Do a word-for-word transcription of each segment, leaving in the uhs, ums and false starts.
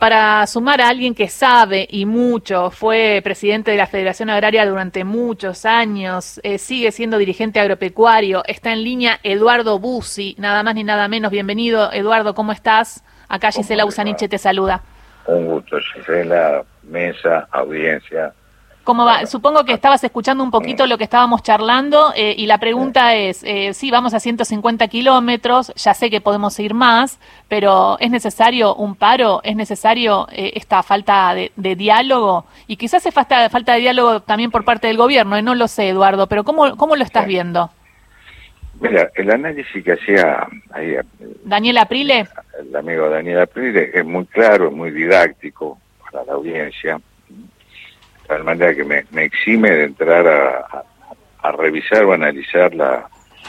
para sumar a alguien que sabe y mucho, fue presidente de la Federación Agraria durante muchos años, eh, sigue siendo dirigente agropecuario, está en línea Eduardo Bussi, nada más ni nada menos. Bienvenido, Eduardo, ¿cómo estás? Acá Gisela Usaniche te saluda. Un gusto, Gisela, mesa, audiencia. ¿Cómo va? Supongo que estabas escuchando un poquito lo que estábamos charlando eh, y la pregunta es, eh, sí, vamos a ciento cincuenta kilómetros, ya sé que podemos ir más, pero ¿es necesario un paro? ¿Es necesario eh, esta falta de, de diálogo? Y quizás hace falta, falta de diálogo también por parte del gobierno, eh, no lo sé, Eduardo, pero ¿cómo, cómo lo estás viendo? Mira, el análisis que hacía ahí, Daniel Aprile, el amigo Daniel Aprile, es muy claro, es muy didáctico para la audiencia, de tal manera que me, me exime de entrar a, a, a revisar o analizar la,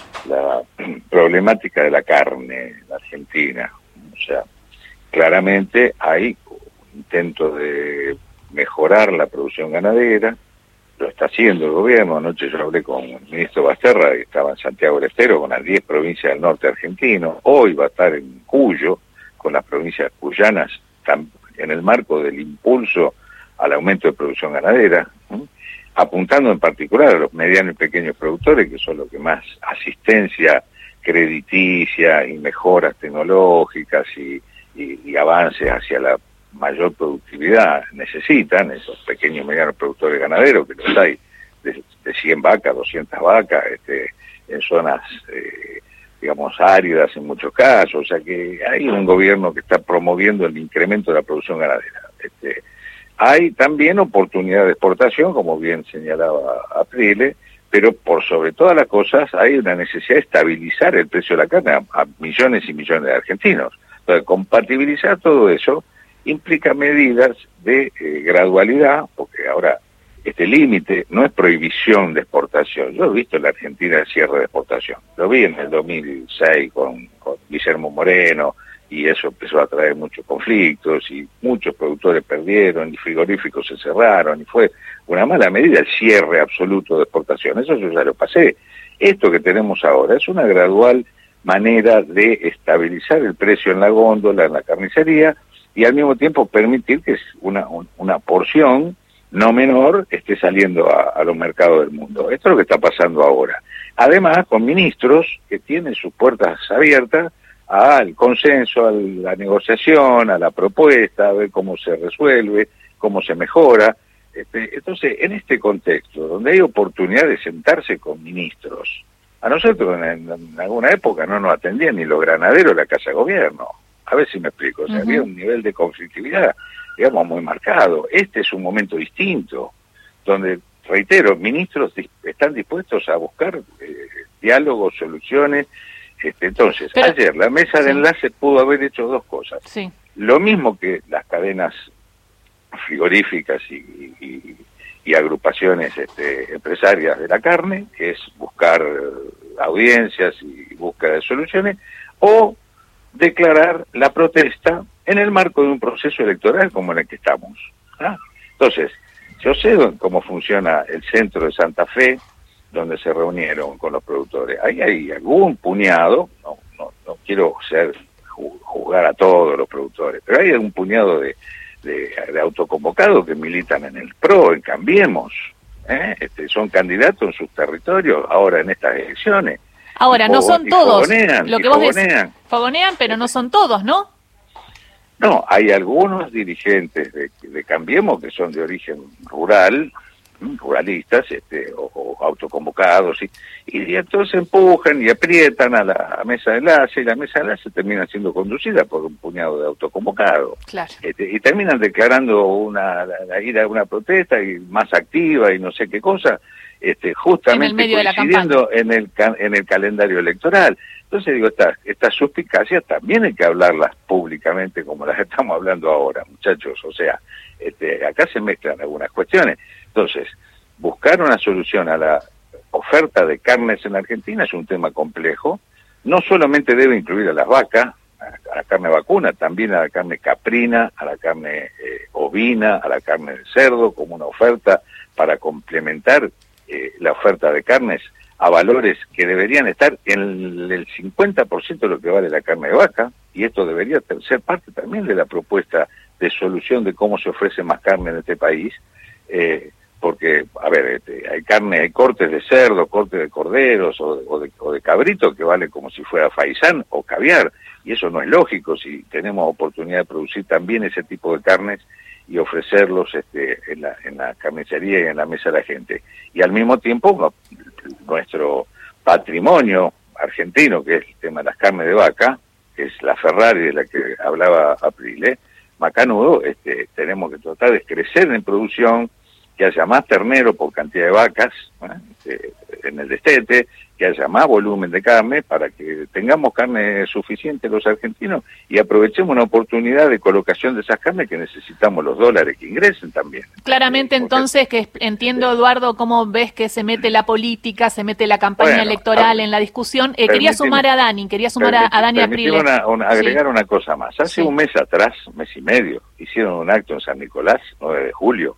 la problemática de la carne en la Argentina. O sea, claramente hay intentos de mejorar la producción ganadera, lo está haciendo el gobierno. Anoche yo hablé con el ministro Basterra, que estaba en Santiago del Estero, con las diez provincias del norte argentino. Hoy va a estar en Cuyo, con las provincias cuyanas, en el marco del impulso al aumento de producción ganadera, ¿eh? apuntando en particular a los medianos y pequeños productores, que son los que más asistencia crediticia y mejoras tecnológicas y, y, y avances hacia la mayor productividad necesitan, esos pequeños y medianos productores ganaderos, que los hay de, de cien vacas, doscientas vacas, este, en zonas, eh, digamos, áridas en muchos casos. O sea que hay un gobierno que está promoviendo el incremento de la producción ganadera. Este, hay también oportunidad de exportación, como bien señalaba Aprile, pero por sobre todas las cosas hay una necesidad de estabilizar el precio de la carne a, a millones y millones de argentinos. Entonces, compatibilizar todo eso implica medidas de eh, gradualidad, porque ahora este límite no es prohibición de exportación. Yo he visto en la Argentina el cierre de exportación. Lo vi en el dos mil seis con, con Guillermo Moreno, y eso empezó a traer muchos conflictos, y muchos productores perdieron, y frigoríficos se cerraron, y fue una mala medida el cierre absoluto de exportación. Eso yo ya lo pasé. Esto que tenemos ahora es una gradual manera de estabilizar el precio en la góndola, en la carnicería, y al mismo tiempo permitir que una, una porción no menor esté saliendo a, a los mercados del mundo. Esto es lo que está pasando ahora. Además, con ministros que tienen sus puertas abiertas al consenso, a la negociación, a la propuesta, a ver cómo se resuelve, cómo se mejora. Este, entonces, en este contexto, donde hay oportunidad de sentarse con ministros, a nosotros en, en alguna época no nos atendían ni los granaderos de la Casa de Gobierno. A ver si me explico. O sea, uh-huh. había un nivel de conflictividad, digamos, muy marcado. Este es un momento distinto, donde, reitero, ministros están dispuestos a buscar eh, diálogos, soluciones. Este, entonces, Pero, ayer la mesa sí. de enlace pudo haber hecho dos cosas. Sí. Lo mismo que las cadenas frigoríficas y, y, y agrupaciones este, empresarias de la carne, que es buscar audiencias y búsqueda de soluciones, o declarar la protesta en el marco de un proceso electoral como en el que estamos. ¿Ah? Entonces, yo sé cómo funciona el centro de Santa Fe, donde se reunieron con los productores. Ahí hay algún puñado, no, no, no quiero ser juzgar a todos los productores, pero hay algún puñado de, de, de autoconvocados que militan en el P R O, en Cambiemos, ¿eh? este, son candidatos en sus territorios ahora en estas elecciones. Ahora, no son todos. Fogonean, lo que vos decís, fogonean, pero no son todos, ¿no? No, hay algunos dirigentes de, de Cambiemos que son de origen rural, ruralistas, este, o, o autoconvocados, y, y entonces empujan y aprietan a la a mesa de enlace, y la mesa de enlace termina siendo conducida por un puñado de autoconvocados. Claro. Este, y terminan declarando una la, la ida a una protesta y más activa y no sé qué cosa, este, justamente en el coincidiendo en el, en el calendario electoral. Entonces digo, estas estas suspicacias también hay que hablarlas públicamente como las estamos hablando ahora, muchachos. O sea, este, acá se mezclan algunas cuestiones. Entonces, buscar una solución a la oferta de carnes en la Argentina es un tema complejo. No solamente debe incluir a las vacas, a la carne vacuna, también a la carne caprina, a la carne eh, ovina, a la carne de cerdo, como una oferta para complementar eh, la oferta de carnes a valores que deberían estar en el cincuenta por ciento de lo que vale la carne de vaca, y esto debería ser parte también de la propuesta de solución de cómo se ofrece más carne en este país, eh, porque, a ver, este, hay carne, hay cortes de cerdo, cortes de corderos o de, o de, o de cabrito que vale como si fuera faisán o caviar, y eso no es lógico si tenemos oportunidad de producir también ese tipo de carnes y ofrecerlos este, en, la, en la carnicería y en la mesa de la gente. Y al mismo tiempo, no, nuestro patrimonio argentino, que es el tema de las carnes de vaca, que es la Ferrari de la que hablaba Aprile, macanudo, este, tenemos que tratar de crecer en producción, que haya más ternero por cantidad de vacas, ¿eh? este, en el destete, que haya más volumen de carne para que tengamos carne suficiente los argentinos y aprovechemos una oportunidad de colocación de esas carnes que necesitamos los dólares que ingresen también. Claramente, Porque, entonces, que entiendo, Eduardo, cómo ves que se mete la política, se mete la campaña bueno, electoral a, en la discusión. Eh, quería sumar a Dani, quería sumar a, a Dani Aprile. Una, una, agregar sí. una cosa más. Hace sí. un mes atrás, mes y medio, hicieron un acto en San Nicolás, nueve de julio,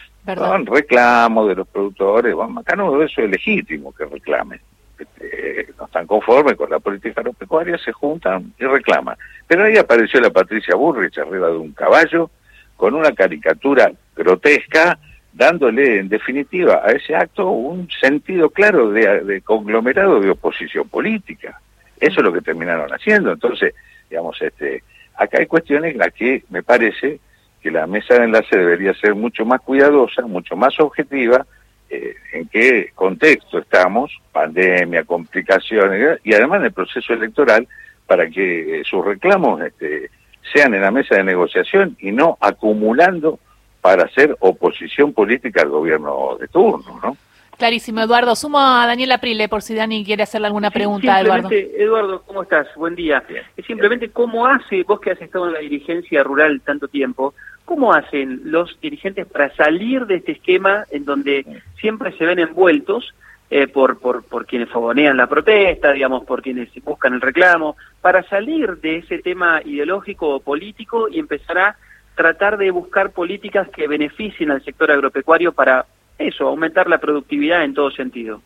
con reclamo de los productores. Bueno, Macanudo, eso es legítimo que reclamen. Este, no están conformes con la política agropecuaria, se juntan y reclaman. Pero ahí apareció la Patricia Bullrich arriba de un caballo, con una caricatura grotesca, dándole en definitiva a ese acto un sentido claro de, de conglomerado de oposición política. Eso es lo que terminaron haciendo. Entonces, digamos, este, acá hay cuestiones en las que me parece que la mesa de enlace debería ser mucho más cuidadosa, mucho más objetiva, eh, en qué contexto estamos, pandemia, complicaciones, y además en el proceso electoral, para que eh, sus reclamos este, sean en la mesa de negociación y no acumulando para hacer oposición política al gobierno de turno, ¿no? Clarísimo, Eduardo. Sumo a Daniel Aprile por si Dani quiere hacerle alguna pregunta, sí, Eduardo. Eduardo, ¿cómo estás? Buen día. Bien, es simplemente, ¿cómo hace, vos que has estado en la dirigencia rural tanto tiempo, cómo hacen los dirigentes para salir de este esquema en donde siempre se ven envueltos eh, por, por, por quienes fogonean la protesta, digamos, por quienes buscan el reclamo, para salir de ese tema ideológico o político y empezar a tratar de buscar políticas que beneficien al sector agropecuario para eso, aumentar la productividad en todo sentido?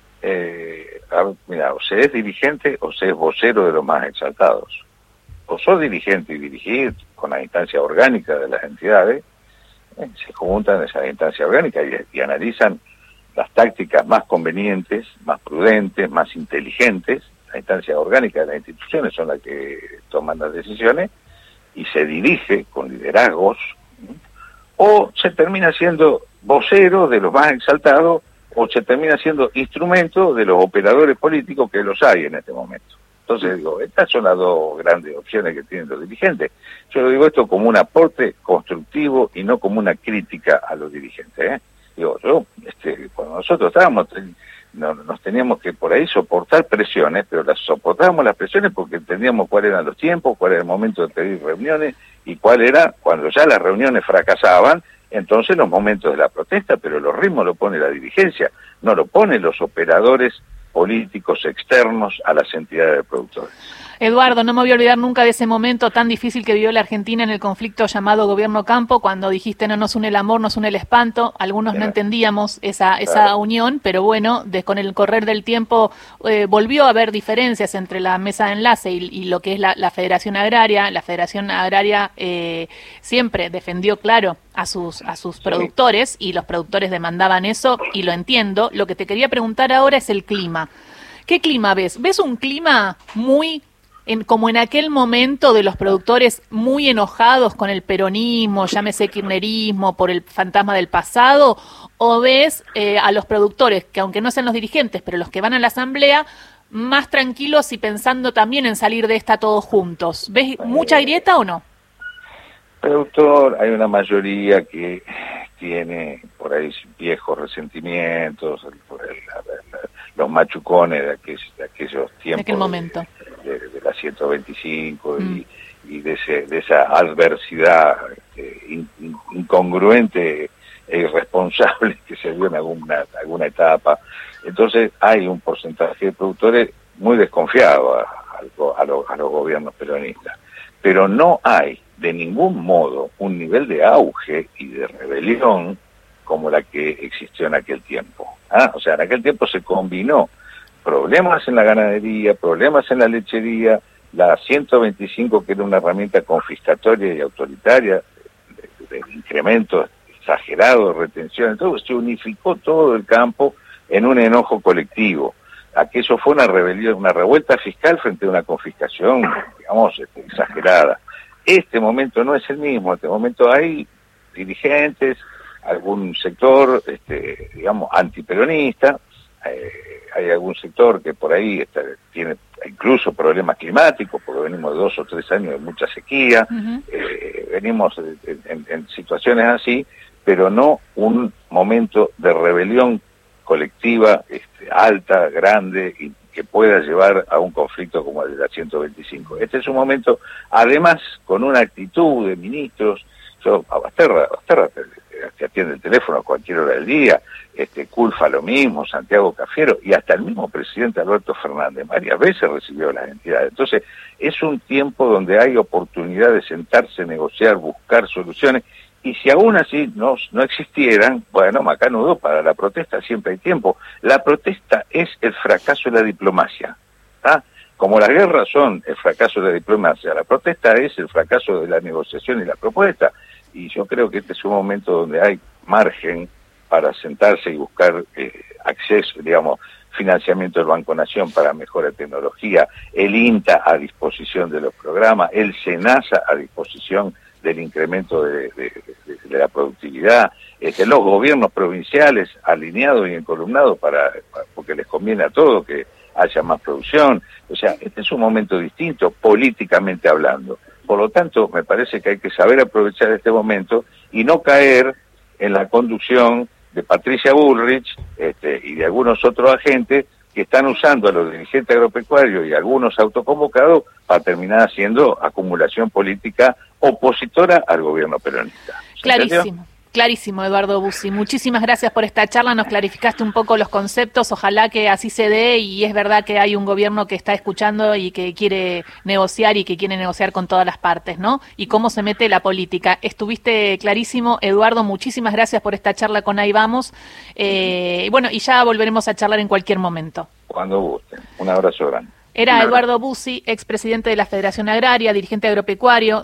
Eh, mira, o se es dirigente o se es vocero de los más exaltados. O sos dirigente y dirigir con la instancia orgánica de las entidades, eh, se juntan en esa instancia orgánica y, y analizan las tácticas más convenientes, más prudentes, más inteligentes. La instancia orgánica de las instituciones son las que toman las decisiones y se dirige con liderazgos, ¿sí? O se termina siendo vocero de los más exaltados o se termina siendo instrumento de los operadores políticos que los hay en este momento. Entonces digo, estas son las dos grandes opciones que tienen los dirigentes. Yo lo digo esto como un aporte constructivo y no como una crítica a los dirigentes, ¿eh? Digo, yo, este, cuando nosotros estábamos, no, nos teníamos que por ahí soportar presiones, pero las soportábamos las presiones porque entendíamos cuáles eran los tiempos, cuál era el momento de pedir reuniones y cuál era, cuando ya las reuniones fracasaban, entonces los momentos de la protesta, pero los ritmos lo pone la dirigencia, no lo ponen los operadores políticos externos a las entidades de productores. Eduardo, no me voy a olvidar nunca de ese momento tan difícil que vivió la Argentina en el conflicto llamado Gobierno Campo, cuando dijiste no nos une el amor, nos une el espanto. Algunos claro. no entendíamos esa esa claro. unión, pero bueno, de, con el correr del tiempo eh, volvió a haber diferencias entre la mesa de enlace y, y lo que es la, la Federación Agraria. La Federación Agraria eh, siempre defendió, claro, a sus a sus sí. productores y los productores demandaban eso y lo entiendo. Lo que te quería preguntar ahora es el clima. ¿Qué clima ves? ¿Ves un clima muy... En, como en aquel momento de los productores muy enojados con el peronismo, llámese kirchnerismo, por el fantasma del pasado, o ves eh, a los productores, que aunque no sean los dirigentes, pero los que van a la asamblea, más tranquilos y pensando también en salir de esta todos juntos? ¿Ves mucha grieta o no? Productor, hay una mayoría que tiene por ahí viejos resentimientos, por el, los machucones de aquellos, de aquellos tiempos. De aquel momento. De, de, de la ciento veinticinco mm. y, y de, ese, de esa adversidad este, in, in, incongruente e irresponsable que se dio en alguna, alguna etapa. Entonces hay un porcentaje de productores muy desconfiado a, a, a, los, a los gobiernos peronistas, pero no hay de ningún modo un nivel de auge y de rebelión como la que existió en aquel tiempo. ¿Ah? O sea, en aquel tiempo se combinó problemas en la ganadería, problemas en la lechería, la ciento veinticinco, que era una herramienta confiscatoria y autoritaria, de incrementos exagerados, retenciones, todo, se unificó todo el campo en un enojo colectivo. Aquello fue una rebelión, una revuelta fiscal frente a una confiscación, digamos, este, exagerada. Este momento no es el mismo, este momento hay dirigentes, algún sector, este, digamos, antiperonista, eh, hay algún sector que por ahí está, tiene incluso problemas climáticos, porque venimos de dos o tres años de mucha sequía, uh-huh. eh, venimos en, en, en situaciones así, pero no un momento de rebelión colectiva este, alta, grande, y que pueda llevar a un conflicto como el de la ciento veinticinco. Este es un momento, además, con una actitud de ministros. Yo, a Basterra, Basterra te, te atiende el teléfono a cualquier hora del día, este, Culfa lo mismo, Santiago Cafiero, y hasta el mismo presidente Alberto Fernández varias veces recibió las entidades. Entonces, es un tiempo donde hay oportunidad de sentarse, negociar, buscar soluciones, y si aún así no, no existieran, bueno, macanudo, para la protesta siempre hay tiempo. La protesta es el fracaso de la diplomacia, ¿ah? Como las guerras son el fracaso de la diplomacia, la protesta es el fracaso de la negociación y la propuesta. Y yo creo que este es un momento donde hay margen para sentarse y buscar eh, acceso, digamos, financiamiento del Banco Nación para mejora de tecnología, el INTA a disposición de los programas, el SENASA a disposición del incremento de, de, de, de la productividad, este, los gobiernos provinciales alineados y encolumnados para, para porque les conviene a todos que haya más producción. O sea, este es un momento distinto políticamente hablando. Por lo tanto, me parece que hay que saber aprovechar este momento y no caer en la conducción de Patricia Bullrich este, y de algunos otros agentes que están usando a los dirigentes agropecuarios y algunos autoconvocados para terminar haciendo acumulación política opositora al gobierno peronista. Clarísimo. Clarísimo, Eduardo Bussi. Muchísimas gracias por esta charla, nos clarificaste un poco los conceptos, ojalá que así se dé, y es verdad que hay un gobierno que está escuchando y que quiere negociar y que quiere negociar con todas las partes, ¿no? Y cómo se mete la política. Estuviste clarísimo, Eduardo, muchísimas gracias por esta charla con Ahí Vamos, eh, y bueno, y ya volveremos a charlar en cualquier momento. Cuando gusten. Un abrazo grande. Era Eduardo Bussi, expresidente de la Federación Agraria, dirigente agropecuario.